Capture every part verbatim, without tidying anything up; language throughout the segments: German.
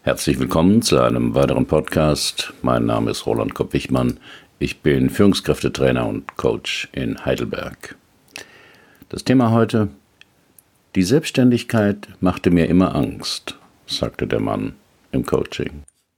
Herzlich willkommen zu einem weiteren Podcast. Mein Name ist Roland Kopp-Wichmann. Ich bin Führungskräftetrainer und Coach in Heidelberg. Das Thema heute: Die Selbstständigkeit machte mir immer Angst, sagte der Mann im Coaching.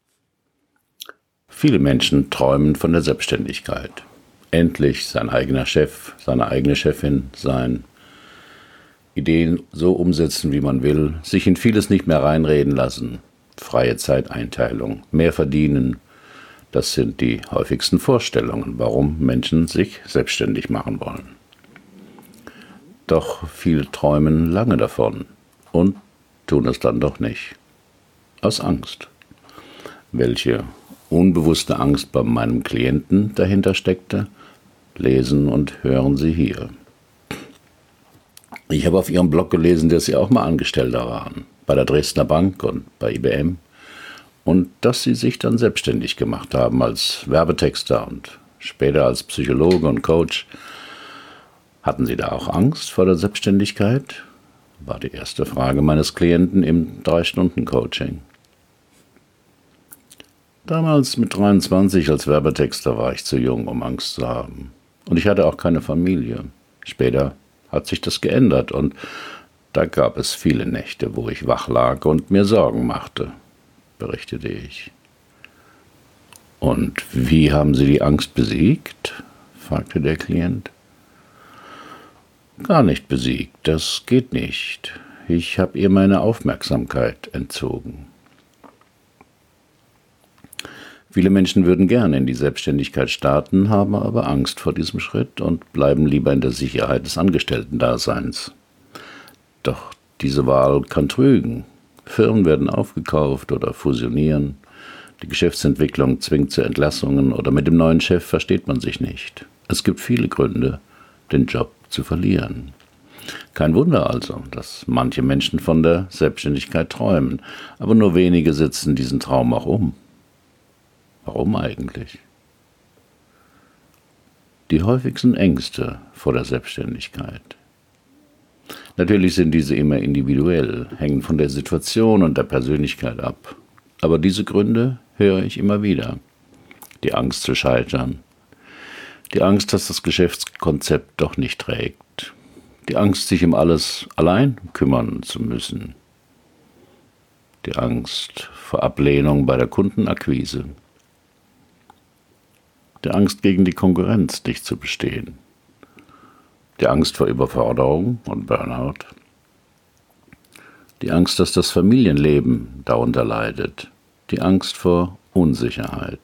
Viele Menschen träumen von der Selbstständigkeit. Endlich sein eigener Chef, seine eigene Chefin sein, Ideen so umsetzen, wie man will, sich in vieles nicht mehr reinreden lassen, freie Zeiteinteilung, mehr verdienen. Das sind die häufigsten Vorstellungen, warum Menschen sich selbstständig machen wollen. Doch viele träumen lange davon und tun es dann doch nicht. Aus Angst. Welche unbewusste Angst bei meinem Klienten dahinter steckte, lesen und hören Sie hier. Ich habe auf Ihrem Blog gelesen, dass Sie auch mal Angestellter waren, bei der Dresdner Bank und bei I B M, und dass Sie sich dann selbstständig gemacht haben als Werbetexter und später als Psychologe und Coach. Hatten Sie da auch Angst vor der Selbstständigkeit? War die erste Frage meines Klienten im drei Stunden Coaching. Damals mit dreiundzwanzig als Werbetexter war ich zu jung, um Angst zu haben. Und ich hatte auch keine Familie. Später hat sich das geändert und da gab es viele Nächte, wo ich wach lag und mir Sorgen machte, berichtete ich. Und wie haben Sie die Angst besiegt? Fragte der Klient. Gar nicht besiegt, das geht nicht. Ich habe ihr meine Aufmerksamkeit entzogen. Viele Menschen würden gerne in die Selbstständigkeit starten, haben aber Angst vor diesem Schritt und bleiben lieber in der Sicherheit des Angestellten-Daseins. Doch diese Wahl kann trügen. Firmen werden aufgekauft oder fusionieren. Die Geschäftsentwicklung zwingt zu Entlassungen oder mit dem neuen Chef versteht man sich nicht. Es gibt viele Gründe, den Job zu verlieren. Kein Wunder also, dass manche Menschen von der Selbstständigkeit träumen, aber nur wenige setzen diesen Traum auch um. Warum eigentlich? Die häufigsten Ängste vor der Selbstständigkeit. Natürlich sind diese immer individuell, hängen von der Situation und der Persönlichkeit ab. Aber diese Gründe höre ich immer wieder. Die Angst zu scheitern. Die Angst, dass das Geschäftskonzept doch nicht trägt. Die Angst, sich um alles allein kümmern zu müssen. Die Angst vor Ablehnung bei der Kundenakquise. Die Angst, gegen die Konkurrenz nicht zu bestehen. Die Angst vor Überforderung und Burnout. Die Angst, dass das Familienleben darunter leidet. Die Angst vor Unsicherheit.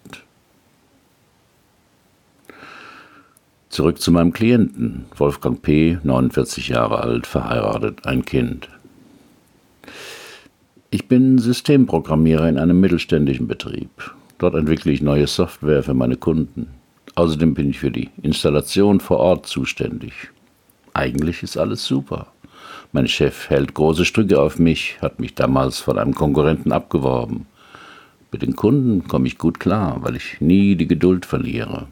Zurück zu meinem Klienten, Wolfgang P., neunundvierzig Jahre alt, verheiratet, ein Kind. Ich bin Systemprogrammierer in einem mittelständischen Betrieb. Dort entwickle ich neue Software für meine Kunden. Außerdem bin ich für die Installation vor Ort zuständig. Eigentlich ist alles super. Mein Chef hält große Stücke auf mich, hat mich damals von einem Konkurrenten abgeworben. Mit den Kunden komme ich gut klar, weil ich nie die Geduld verliere.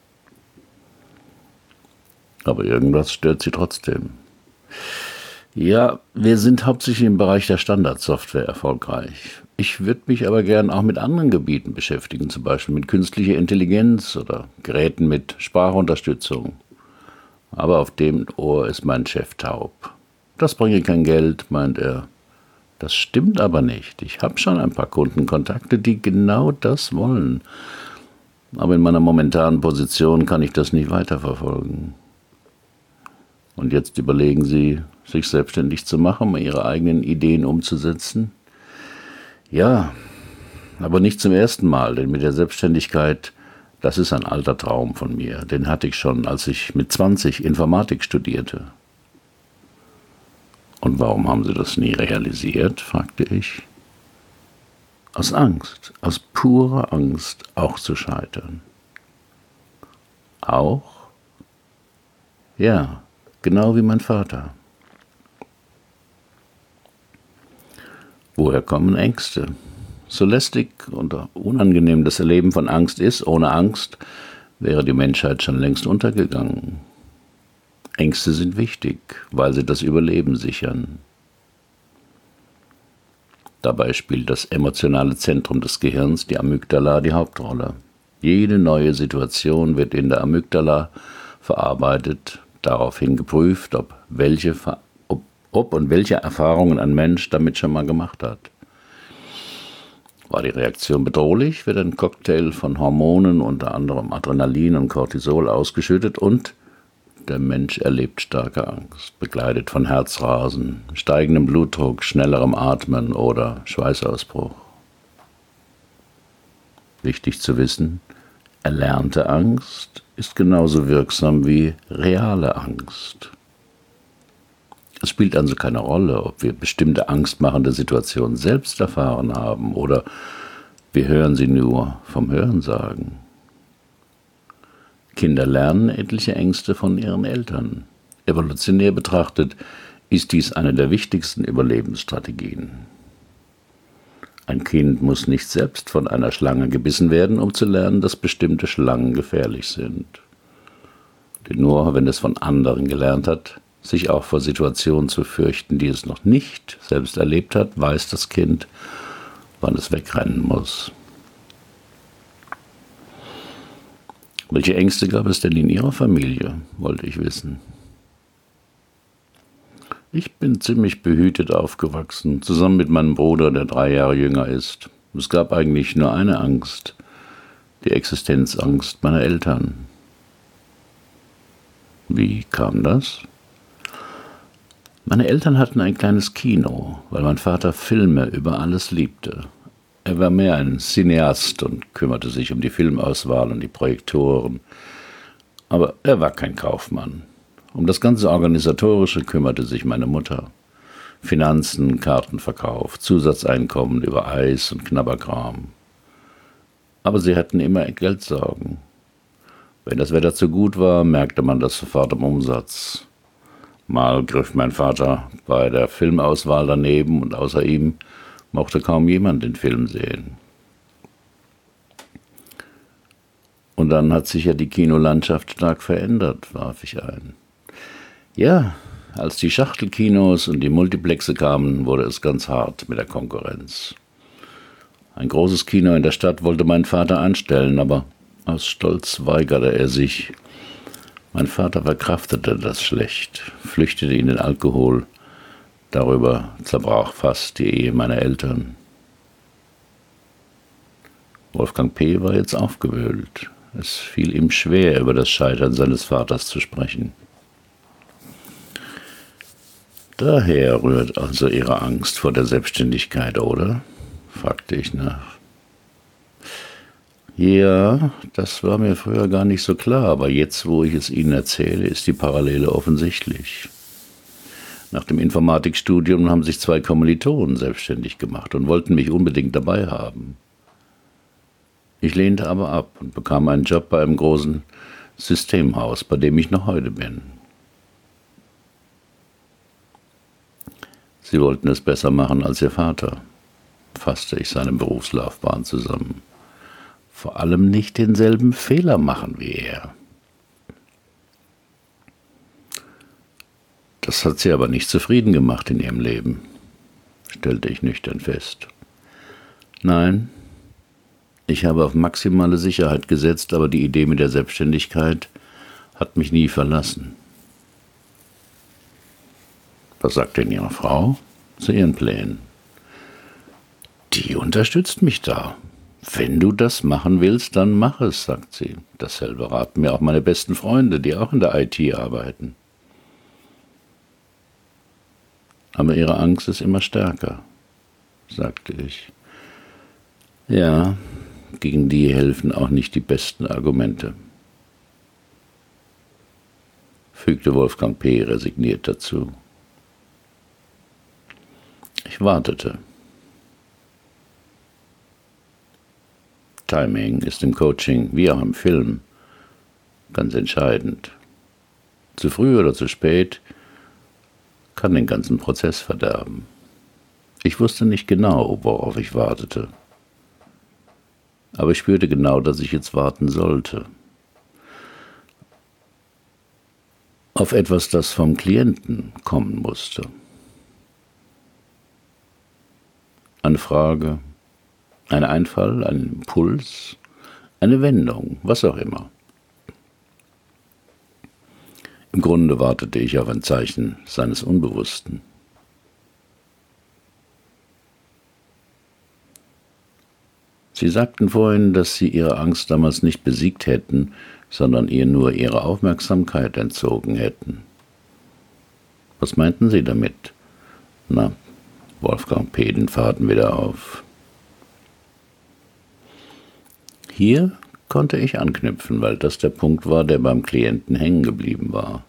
Aber irgendwas stört sie trotzdem. Ja, wir sind hauptsächlich im Bereich der Standardsoftware erfolgreich. Ich würde mich aber gern auch mit anderen Gebieten beschäftigen, zum Beispiel mit künstlicher Intelligenz oder Geräten mit Sprachunterstützung. Aber auf dem Ohr ist mein Chef taub. Das bringe kein Geld, meint er. Das stimmt aber nicht. Ich habe schon ein paar Kundenkontakte, die genau das wollen. Aber in meiner momentanen Position kann ich das nicht weiterverfolgen. Und jetzt überlegen Sie, sich selbstständig zu machen, um Ihre eigenen Ideen umzusetzen? Ja, aber nicht zum ersten Mal, denn mit der Selbstständigkeit, das ist ein alter Traum von mir. Den hatte ich schon, als ich mit zwanzig Informatik studierte. Und warum haben Sie das nie realisiert, fragte ich. Aus Angst, aus purer Angst, auch zu scheitern. Auch? Ja, genau wie mein Vater. Woher kommen Ängste? So lästig und unangenehm das Erleben von Angst ist, ohne Angst wäre die Menschheit schon längst untergegangen. Ängste sind wichtig, weil sie das Überleben sichern. Dabei spielt das emotionale Zentrum des Gehirns, die Amygdala, die Hauptrolle. Jede neue Situation wird in der Amygdala verarbeitet, daraufhin geprüft, ob, welche, ob, ob und welche Erfahrungen ein Mensch damit schon mal gemacht hat. War die Reaktion bedrohlich, wird ein Cocktail von Hormonen, unter anderem Adrenalin und Cortisol, ausgeschüttet und der Mensch erlebt starke Angst, begleitet von Herzrasen, steigendem Blutdruck, schnellerem Atmen oder Schweißausbruch. Wichtig zu wissen, erlernte Angst ist genauso wirksam wie reale Angst. Es spielt also keine Rolle, ob wir bestimmte angstmachende Situationen selbst erfahren haben oder wir hören sie nur vom Hörensagen. Kinder lernen etliche Ängste von ihren Eltern. Evolutionär betrachtet ist dies eine der wichtigsten Überlebensstrategien. Ein Kind muss nicht selbst von einer Schlange gebissen werden, um zu lernen, dass bestimmte Schlangen gefährlich sind. Denn nur wenn es von anderen gelernt hat, sich auch vor Situationen zu fürchten, die es noch nicht selbst erlebt hat, weiß das Kind, wann es wegrennen muss. Welche Ängste gab es denn in Ihrer Familie, wollte ich wissen. Ich bin ziemlich behütet aufgewachsen, zusammen mit meinem Bruder, der drei Jahre jünger ist. Es gab eigentlich nur eine Angst, die Existenzangst meiner Eltern. Wie kam das? Meine Eltern hatten ein kleines Kino, weil mein Vater Filme über alles liebte. Er war mehr ein Cineast und kümmerte sich um die Filmauswahl und die Projektoren. Aber er war kein Kaufmann. Um das ganze Organisatorische kümmerte sich meine Mutter. Finanzen, Kartenverkauf, Zusatzeinkommen über Eis und Knabberkram. Aber sie hatten immer Geldsorgen. Wenn das Wetter zu gut war, merkte man das sofort am Umsatz. Mal griff mein Vater bei der Filmauswahl daneben und außer ihm mochte kaum jemand den Film sehen. Und dann hat sich ja die Kinolandschaft stark verändert, warf ich ein. Ja, als die Schachtelkinos und die Multiplexe kamen, wurde es ganz hart mit der Konkurrenz. Ein großes Kino in der Stadt wollte mein Vater anstellen, aber aus Stolz weigerte er sich. Mein Vater verkraftete das schlecht, flüchtete in den Alkohol. Darüber zerbrach fast die Ehe meiner Eltern. Wolfgang P. war jetzt aufgewühlt. Es fiel ihm schwer, über das Scheitern seines Vaters zu sprechen. Daher rührt also Ihre Angst vor der Selbstständigkeit, oder? Fragte ich nach. Ja, das war mir früher gar nicht so klar, aber jetzt, wo ich es Ihnen erzähle, ist die Parallele offensichtlich. Nach dem Informatikstudium haben sich zwei Kommilitonen selbstständig gemacht und wollten mich unbedingt dabei haben. Ich lehnte aber ab und bekam einen Job bei einem großen Systemhaus, bei dem ich noch heute bin. Sie wollten es besser machen als Ihr Vater, fasste ich seine Berufslaufbahn zusammen. Vor allem nicht denselben Fehler machen wie er. Das hat sie aber nicht zufrieden gemacht in ihrem Leben, stellte ich nüchtern fest. Nein, ich habe auf maximale Sicherheit gesetzt, aber die Idee mit der Selbstständigkeit hat mich nie verlassen. Was sagt denn Ihre Frau zu Ihren Plänen? Die unterstützt mich da. Wenn du das machen willst, dann mach es, sagt sie. Dasselbe raten mir auch meine besten Freunde, die auch in der I T arbeiten. Aber ihre Angst ist immer stärker, sagte ich. Ja, gegen die helfen auch nicht die besten Argumente, fügte Wolfgang P. resigniert dazu. Ich wartete. Timing ist im Coaching, wie auch im Film, ganz entscheidend. Zu früh oder zu spät kann den ganzen Prozess verderben. Ich wusste nicht genau, worauf ich wartete. Aber ich spürte genau, dass ich jetzt warten sollte. Auf etwas, das vom Klienten kommen musste. Eine Frage, ein Einfall, ein Impuls, eine Wendung, was auch immer. Im Grunde wartete ich auf ein Zeichen seines Unbewussten. Sie sagten vorhin, dass Sie Ihre Angst damals nicht besiegt hätten, sondern ihr nur Ihre Aufmerksamkeit entzogen hätten. Was meinten Sie damit? Na, Wolfgang P. den Faden wieder auf. Hier konnte ich anknüpfen, weil das der Punkt war, der beim Klienten hängen geblieben war.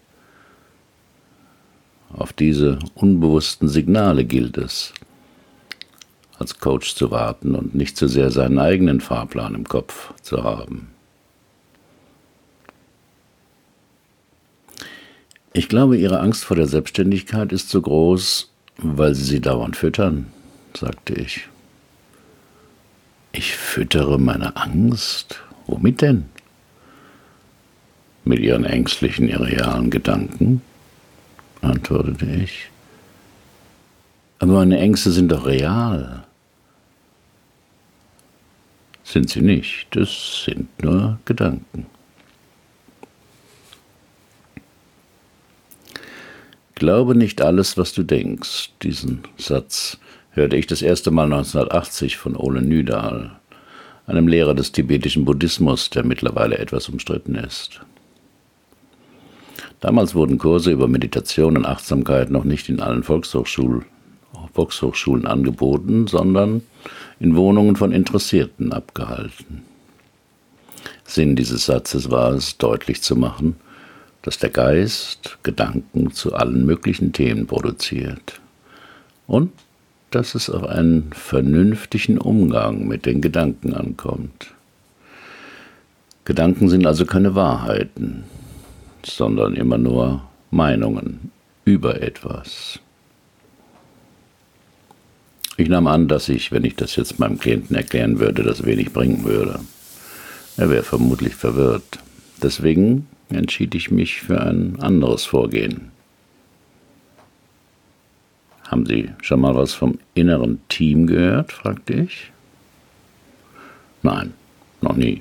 Auf diese unbewussten Signale gilt es, als Coach zu warten und nicht zu sehr seinen eigenen Fahrplan im Kopf zu haben. Ich glaube, Ihre Angst vor der Selbstständigkeit ist so groß, weil Sie sie dauernd füttern, sagte ich. Ich füttere meine Angst? Womit denn? Mit Ihren ängstlichen, irrealen Gedanken, antwortete ich. Aber meine Ängste sind doch real. Sind sie nicht, das sind nur Gedanken. Glaube nicht alles, was du denkst. Diesen Satz hörte ich das erste Mal neunzehnhundertachtzig von Ole Nydal, einem Lehrer des tibetischen Buddhismus, der mittlerweile etwas umstritten ist. Damals wurden Kurse über Meditation und Achtsamkeit noch nicht in allen Volkshochschulen, Volkshochschulen angeboten, sondern in Wohnungen von Interessierten abgehalten. Sinn dieses Satzes war es, deutlich zu machen, dass der Geist Gedanken zu allen möglichen Themen produziert und dass es auf einen vernünftigen Umgang mit den Gedanken ankommt. Gedanken sind also keine Wahrheiten, sondern immer nur Meinungen über etwas. Ich nahm an, dass ich, wenn ich das jetzt meinem Klienten erklären würde, das wenig bringen würde. Er wäre vermutlich verwirrt. Deswegen entschied ich mich für ein anderes Vorgehen. Haben Sie schon mal was vom inneren Team gehört? Fragte ich. Nein, noch nie.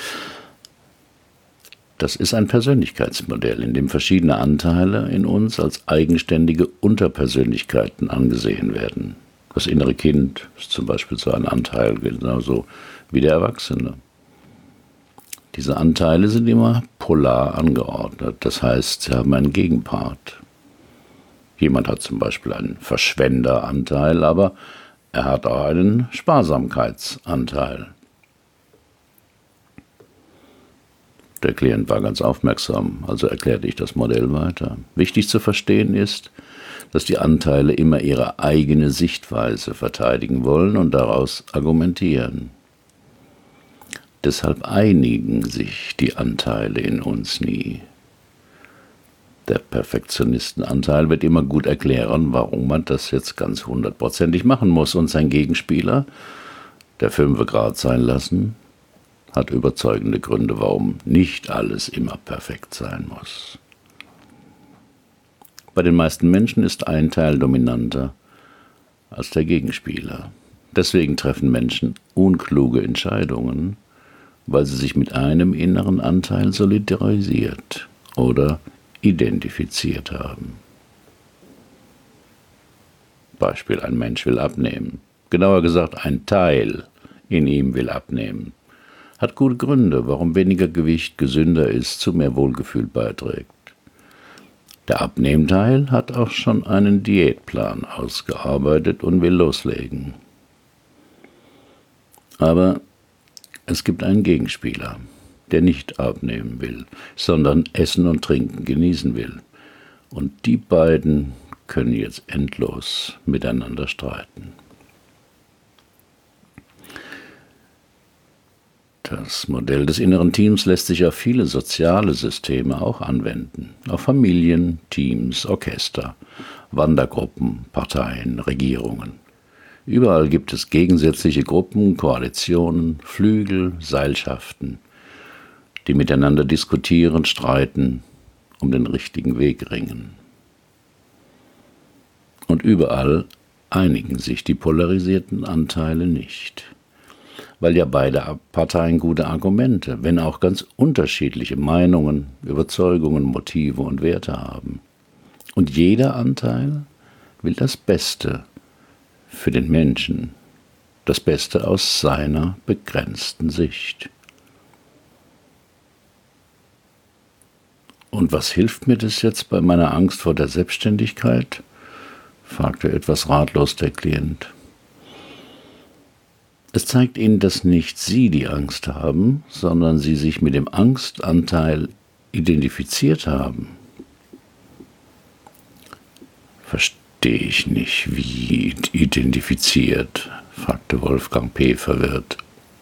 Das ist ein Persönlichkeitsmodell, in dem verschiedene Anteile in uns als eigenständige Unterpersönlichkeiten angesehen werden. Das innere Kind ist zum Beispiel so ein Anteil, genauso wie der Erwachsene. Diese Anteile sind immer polar angeordnet, das heißt, sie haben einen Gegenpart. Jemand hat zum Beispiel einen Verschwenderanteil, aber er hat auch einen Sparsamkeitsanteil. Der Klient war ganz aufmerksam, also erklärte ich das Modell weiter. Wichtig zu verstehen ist, dass die Anteile immer ihre eigene Sichtweise verteidigen wollen und daraus argumentieren. Deshalb einigen sich die Anteile in uns nie. Der Perfektionistenanteil wird immer gut erklären, warum man das jetzt ganz hundertprozentig machen muss, und sein Gegenspieler, der Fünfe Grad sein lassen, hat überzeugende Gründe, warum nicht alles immer perfekt sein muss. Bei den meisten Menschen ist ein Teil dominanter als der Gegenspieler. Deswegen treffen Menschen unkluge Entscheidungen, weil sie sich mit einem inneren Anteil solidarisiert oder identifiziert haben. Beispiel: Ein Mensch will abnehmen. Genauer gesagt, ein Teil in ihm will abnehmen. Hat gute Gründe, warum weniger Gewicht gesünder ist, zu mehr Wohlgefühl beiträgt. Der Abnehmteil hat auch schon einen Diätplan ausgearbeitet und will loslegen. Aber es gibt einen Gegenspieler, der nicht abnehmen will, sondern Essen und Trinken genießen will. Und die beiden können jetzt endlos miteinander streiten. Das Modell des inneren Teams lässt sich auf viele soziale Systeme auch anwenden. Auf Familien, Teams, Orchester, Wandergruppen, Parteien, Regierungen. Überall gibt es gegensätzliche Gruppen, Koalitionen, Flügel, Seilschaften, die miteinander diskutieren, streiten, um den richtigen Weg ringen. Und überall einigen sich die polarisierten Anteile nicht, weil ja beide Parteien gute Argumente, wenn auch ganz unterschiedliche Meinungen, Überzeugungen, Motive und Werte haben. Und jeder Anteil will das Beste für den Menschen, das Beste aus seiner begrenzten Sicht. Und was hilft mir das jetzt bei meiner Angst vor der Selbstständigkeit? Fragte etwas ratlos der Klient. Es zeigt Ihnen, dass nicht Sie die Angst haben, sondern Sie sich mit dem Angstanteil identifiziert haben. Verstehe ich nicht, wie identifiziert, fragte Wolfgang P. verwirrt.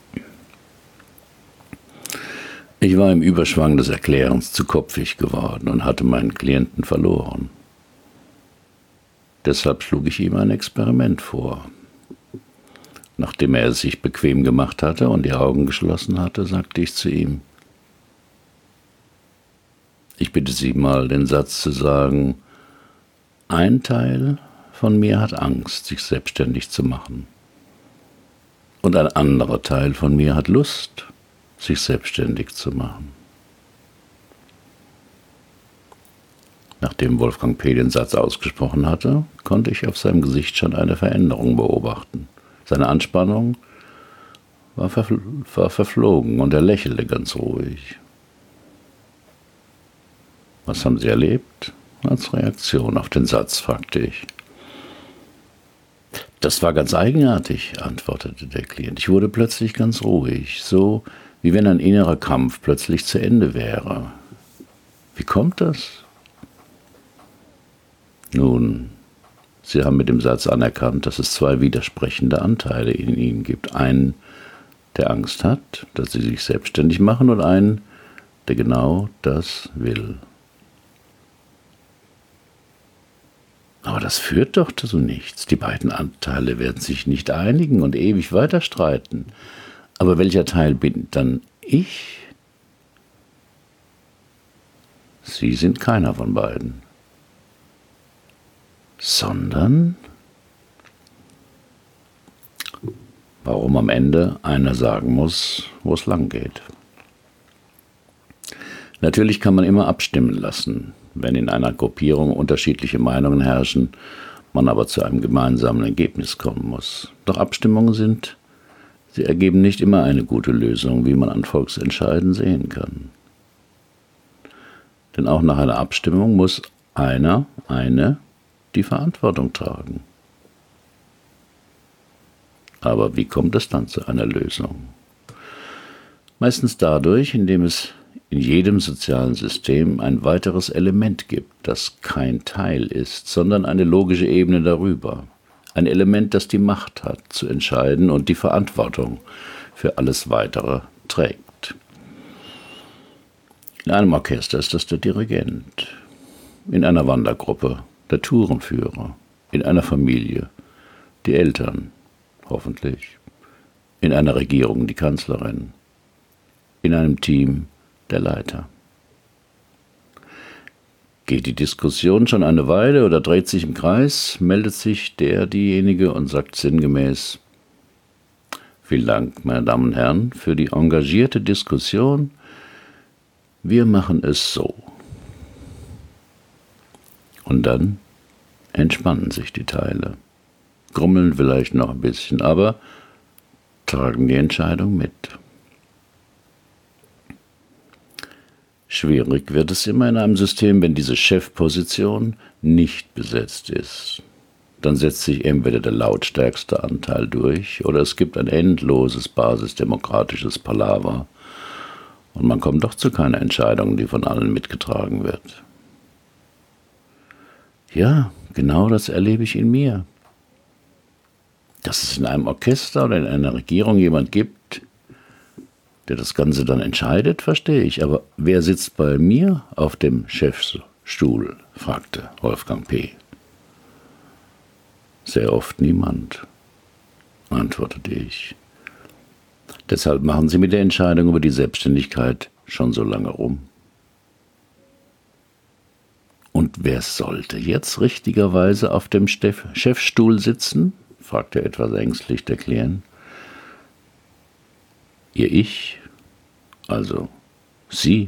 Ich war im Überschwang des Erklärens zu kopfig geworden und hatte meinen Klienten verloren. Deshalb schlug ich ihm ein Experiment vor. Nachdem er es sich bequem gemacht hatte und die Augen geschlossen hatte, sagte ich zu ihm: Ich bitte Sie mal, den Satz zu sagen: Ein Teil von mir hat Angst, sich selbstständig zu machen. Und ein anderer Teil von mir hat Lust, sich selbstständig zu machen. Nachdem Wolfgang P. den Satz ausgesprochen hatte, konnte ich auf seinem Gesicht schon eine Veränderung beobachten. Seine Anspannung war, verfl- war verflogen und er lächelte ganz ruhig. Was haben Sie erlebt? Als Reaktion auf den Satz, fragte ich. Das war ganz eigenartig, antwortete der Klient. Ich wurde plötzlich ganz ruhig, so wie wenn ein innerer Kampf plötzlich zu Ende wäre. Wie kommt das? Nun, Sie haben mit dem Satz anerkannt, dass es zwei widersprechende Anteile in Ihnen gibt. Einen, der Angst hat, dass Sie sich selbstständig machen, und einen, der genau das will. Aber das führt doch zu nichts. Die beiden Anteile werden sich nicht einigen und ewig weiter streiten. Aber welcher Teil bin dann ich? Sie sind keiner von beiden. Sondern, warum am Ende einer sagen muss, wo es lang geht. Natürlich kann man immer abstimmen lassen, wenn in einer Gruppierung unterschiedliche Meinungen herrschen, man aber zu einem gemeinsamen Ergebnis kommen muss. Doch Abstimmungen sind, sie ergeben nicht immer eine gute Lösung, wie man an Volksentscheiden sehen kann. Denn auch nach einer Abstimmung muss einer, eine, die Verantwortung tragen. Aber wie kommt es dann zu einer Lösung? Meistens dadurch, indem es in jedem sozialen System ein weiteres Element gibt, das kein Teil ist, sondern eine logische Ebene darüber. Ein Element, das die Macht hat, zu entscheiden und die Verantwortung für alles Weitere trägt. In einem Orchester ist das der Dirigent, in einer Wandergruppe der Tourenführer, in einer Familie die Eltern, hoffentlich, in einer Regierung die Kanzlerin, in einem Team der Leiter. Geht die Diskussion schon eine Weile oder dreht sich im Kreis, meldet sich der, diejenige und sagt sinngemäß: Vielen Dank, meine Damen und Herren, für die engagierte Diskussion. Wir machen es so. Und dann entspannen sich die Teile, grummeln vielleicht noch ein bisschen, aber tragen die Entscheidung mit. Schwierig wird es immer in einem System, wenn diese Chefposition nicht besetzt ist. Dann setzt sich entweder der lautstärkste Anteil durch oder es gibt ein endloses basisdemokratisches Palaver und man kommt doch zu keiner Entscheidung, die von allen mitgetragen wird. Ja, genau das erlebe ich in mir. Dass es in einem Orchester oder in einer Regierung jemand gibt, der das Ganze dann entscheidet, verstehe ich. Aber wer sitzt bei mir auf dem Chefstuhl? Fragte Wolfgang P. Sehr oft niemand, antwortete ich. Deshalb machen Sie mit der Entscheidung über die Selbstständigkeit schon so lange rum. Und wer sollte jetzt richtigerweise auf dem Stef- Chefstuhl sitzen? Fragte etwas ängstlich der Klient. Ihr Ich, also Sie.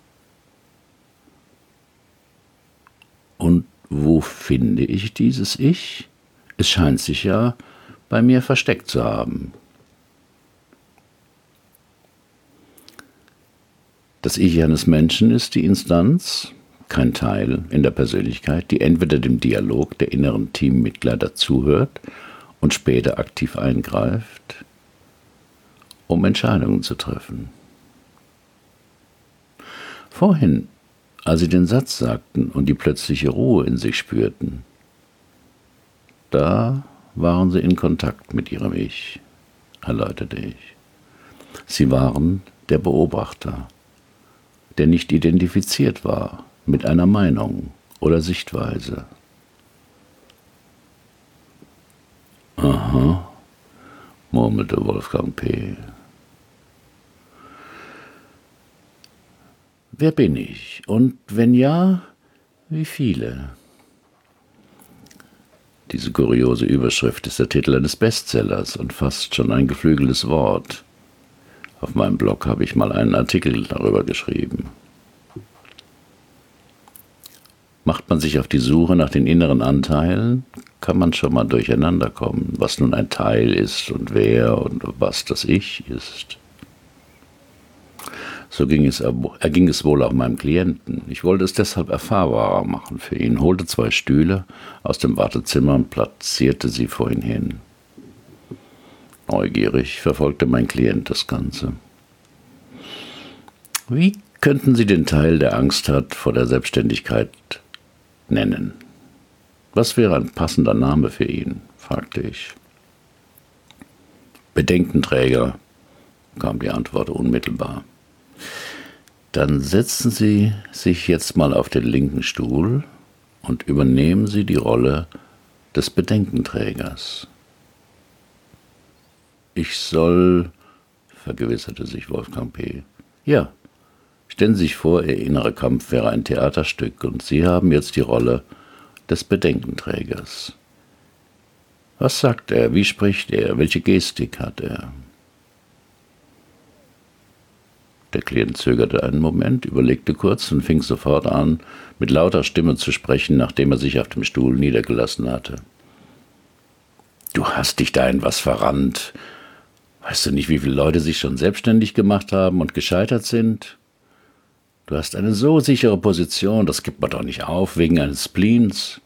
Und wo finde ich dieses Ich? Es scheint sich ja bei mir versteckt zu haben. Das Ich eines Menschen ist die Instanz, kein Teil in der Persönlichkeit, die entweder dem Dialog der inneren Teammitglieder zuhört und später aktiv eingreift, um Entscheidungen zu treffen. Vorhin, als Sie den Satz sagten und die plötzliche Ruhe in sich spürten, da waren Sie in Kontakt mit Ihrem Ich, erläuterte ich. Sie waren der Beobachter, der nicht identifiziert war mit einer Meinung oder Sichtweise. Aha, murmelte Wolfgang P. Wer bin ich? Und wenn ja, wie viele? Diese kuriose Überschrift ist der Titel eines Bestsellers und fast schon ein geflügeltes Wort. Auf meinem Blog habe ich mal einen Artikel darüber geschrieben. Macht man sich auf die Suche nach den inneren Anteilen, kann man schon mal durcheinander kommen, was nun ein Teil ist und wer und was das Ich ist. So ging es, erging es wohl auch meinem Klienten. Ich wollte es deshalb erfahrbarer machen für ihn, holte zwei Stühle aus dem Wartezimmer und platzierte sie vor ihn hin. Neugierig verfolgte mein Klient das Ganze. Wie könnten Sie den Teil, der Angst hat vor der Selbstständigkeit, nennen? Was wäre ein passender Name für ihn? Fragte ich. Bedenkenträger, kam die Antwort unmittelbar. Dann setzen Sie sich jetzt mal auf den linken Stuhl und übernehmen Sie die Rolle des Bedenkenträgers. Ich soll, vergewisserte sich Wolfgang P. Ja, stellen Sie sich vor, Ihr innerer Kampf wäre ein Theaterstück und Sie haben jetzt die Rolle des Bedenkenträgers. Was sagt er? Wie spricht er? Welche Gestik hat er? Der Klient zögerte einen Moment, überlegte kurz und fing sofort an, mit lauter Stimme zu sprechen, nachdem er sich auf dem Stuhl niedergelassen hatte. Du hast dich da in was verrannt. Weißt du nicht, wie viele Leute sich schon selbstständig gemacht haben und gescheitert sind? Du hast eine so sichere Position, das gibt man doch nicht auf, wegen eines Spleens.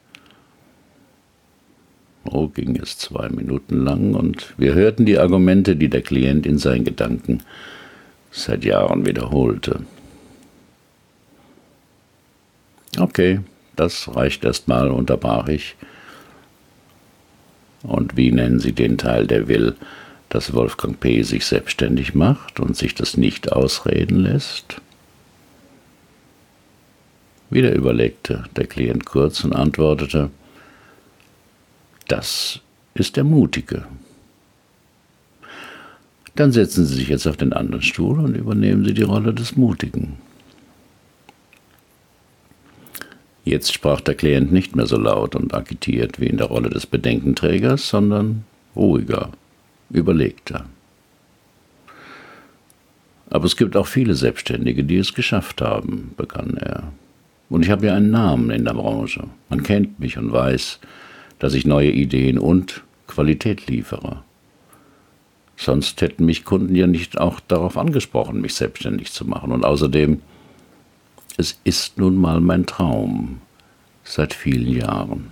So ging es zwei Minuten lang und wir hörten die Argumente, die der Klient in seinen Gedanken seit Jahren wiederholte. Okay, das reicht erstmal, unterbrach ich. Und wie nennen Sie den Teil, der will, dass Wolfgang P. sich selbstständig macht und sich das nicht ausreden lässt? Wieder überlegte der Klient kurz und antwortete, das ist der Mutige. Dann setzen Sie sich jetzt auf den anderen Stuhl und übernehmen Sie die Rolle des Mutigen. Jetzt sprach der Klient nicht mehr so laut und agitiert wie in der Rolle des Bedenkenträgers, sondern ruhiger, überlegter. Aber es gibt auch viele Selbstständige, die es geschafft haben, begann er. Und ich habe ja einen Namen in der Branche. Man kennt mich und weiß, dass ich neue Ideen und Qualität liefere. Sonst hätten mich Kunden ja nicht auch darauf angesprochen, mich selbstständig zu machen. Und außerdem, es ist nun mal mein Traum seit vielen Jahren.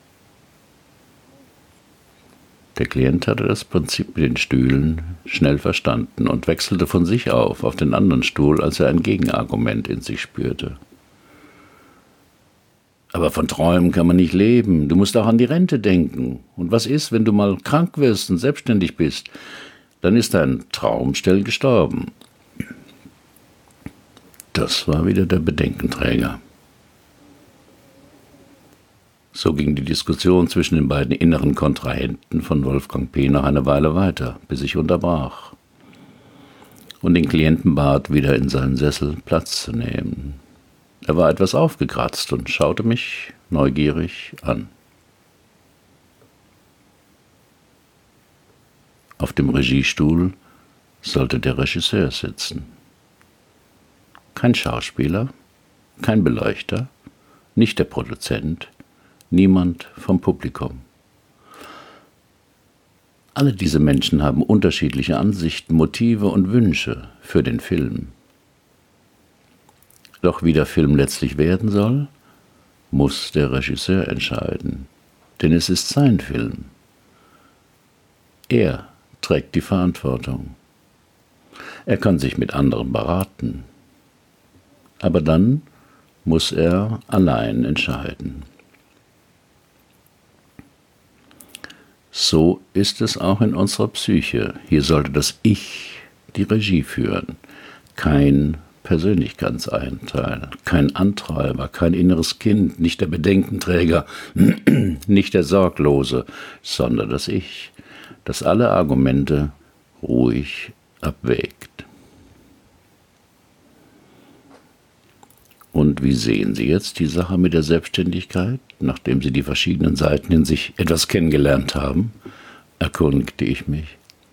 Der Klient hatte das Prinzip mit den Stühlen schnell verstanden und wechselte von sich auf auf den anderen Stuhl, als er ein Gegenargument in sich spürte. Aber von Träumen kann man nicht leben. Du musst auch an die Rente denken. Und was ist, wenn du mal krank wirst und selbstständig bist? Dann ist dein Traum schnell gestorben. Das war wieder der Bedenkenträger. So ging die Diskussion zwischen den beiden inneren Kontrahenten von Wolfgang P. noch eine Weile weiter, bis ich unterbrach und den Klienten bat, wieder in seinen Sessel Platz zu nehmen. Er war etwas aufgekratzt und schaute mich neugierig an. Auf dem Regiestuhl sollte der Regisseur sitzen. Kein Schauspieler, kein Beleuchter, nicht der Produzent, niemand vom Publikum. Alle diese Menschen haben unterschiedliche Ansichten, Motive und Wünsche für den Film. Doch wie der Film letztlich werden soll, muss der Regisseur entscheiden, denn es ist sein Film. Er trägt die Verantwortung. Er kann sich mit anderen beraten, aber dann muss er allein entscheiden. So ist es auch in unserer Psyche. Hier sollte das Ich die Regie führen, kein Persönlichkeitsanteil, kein Antreiber, kein inneres Kind, nicht der Bedenkenträger, nicht der Sorglose, sondern das Ich, das alle Argumente ruhig abwägt. Und wie sehen Sie jetzt die Sache mit der Selbstständigkeit, nachdem Sie die verschiedenen Seiten in sich etwas kennengelernt haben? Erkundigte ich mich.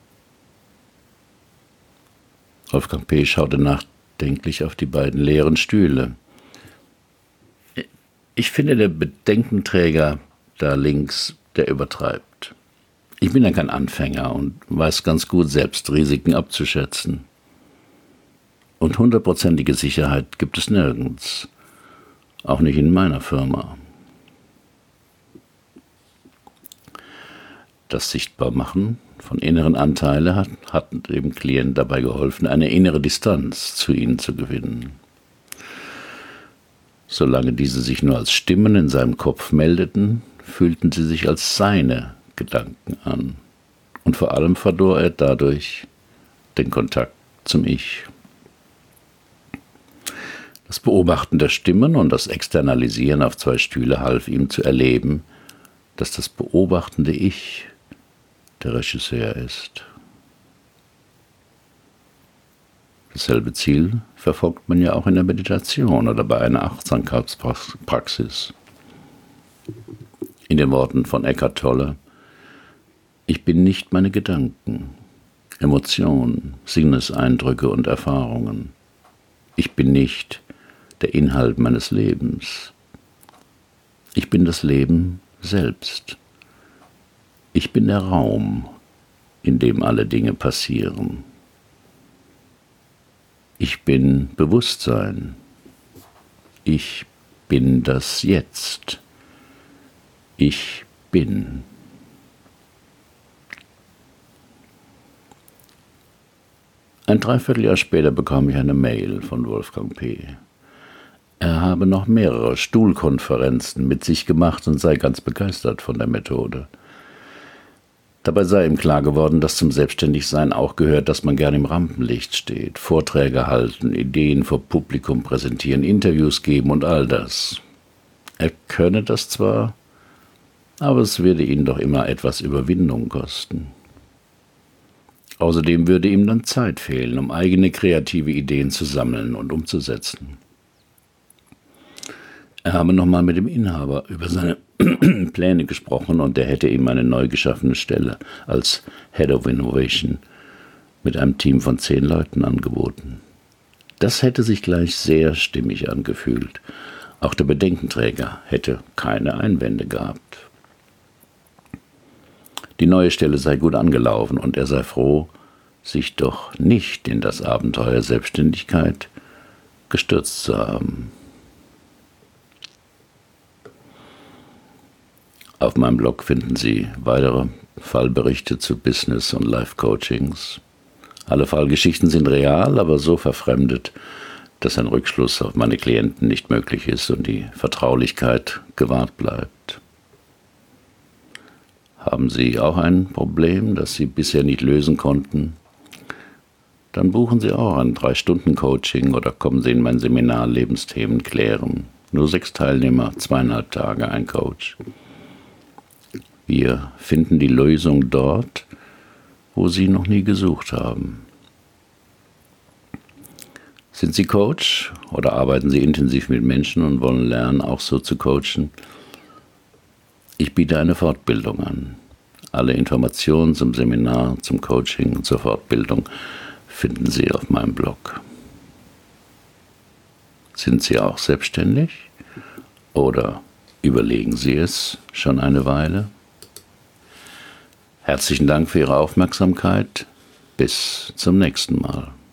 Wolfgang P. schaute nachdenklich auf die beiden leeren Stühle. Ich finde, der Bedenkenträger da links, der übertreibt. Ich bin ja kein Anfänger und weiß ganz gut, selbst Risiken abzuschätzen. Und hundertprozentige Sicherheit gibt es nirgends, auch nicht in meiner Firma. Das Sichtbarmachen von inneren Anteilen hat, hat dem Klient dabei geholfen, eine innere Distanz zu ihnen zu gewinnen. Solange diese sich nur als Stimmen in seinem Kopf meldeten, fühlten sie sich als seine Gedanken an. Und vor allem verlor er dadurch den Kontakt zum Ich. Das Beobachten der Stimmen und das Externalisieren auf zwei Stühle half ihm zu erleben, dass das beobachtende Ich der Regisseur ist. Dasselbe Ziel verfolgt man ja auch in der Meditation oder bei einer Achtsamkeitspraxis. In den Worten von Eckhart Tolle: Ich bin nicht meine Gedanken, Emotionen, Sinneseindrücke und Erfahrungen. Ich bin nicht der Inhalt meines Lebens. Ich bin das Leben selbst. Ich bin der Raum, in dem alle Dinge passieren. Ich bin Bewusstsein. Ich bin das Jetzt. Ich bin. Ein Dreivierteljahr später bekam ich eine Mail von Wolfgang P. Er habe noch mehrere Stuhlkonferenzen mit sich gemacht und sei ganz begeistert von der Methode. Dabei sei ihm klar geworden, dass zum Selbstständigsein auch gehört, dass man gern im Rampenlicht steht, Vorträge halten, Ideen vor Publikum präsentieren, Interviews geben und all das. Er könne das zwar, aber es würde ihn doch immer etwas Überwindung kosten. Außerdem würde ihm dann Zeit fehlen, um eigene kreative Ideen zu sammeln und umzusetzen. Er habe nochmal mit dem Inhaber über seine Pläne gesprochen und er hätte ihm eine neu geschaffene Stelle als Head of Innovation mit einem Team von zehn Leuten angeboten. Das hätte sich gleich sehr stimmig angefühlt. Auch der Bedenkenträger hätte keine Einwände gehabt. Die neue Stelle sei gut angelaufen und er sei froh, sich doch nicht in das Abenteuer Selbstständigkeit gestürzt zu haben. Auf meinem Blog finden Sie weitere Fallberichte zu Business- und Life-Coachings. Alle Fallgeschichten sind real, aber so verfremdet, dass ein Rückschluss auf meine Klienten nicht möglich ist und die Vertraulichkeit gewahrt bleibt. Haben Sie auch ein Problem, das Sie bisher nicht lösen konnten? Dann buchen Sie auch ein drei Stunden Coaching oder kommen Sie in mein Seminar Lebensthemen klären. Nur sechs Teilnehmer, zweieinhalb Tage, ein Coach. Wir finden die Lösung dort, wo Sie noch nie gesucht haben. Sind Sie Coach oder arbeiten Sie intensiv mit Menschen und wollen lernen, auch so zu coachen? Ich biete eine Fortbildung an. Alle Informationen zum Seminar, zum Coaching und zur Fortbildung finden Sie auf meinem Blog. Sind Sie auch selbstständig oder überlegen Sie es schon eine Weile? Herzlichen Dank für Ihre Aufmerksamkeit. Bis zum nächsten Mal.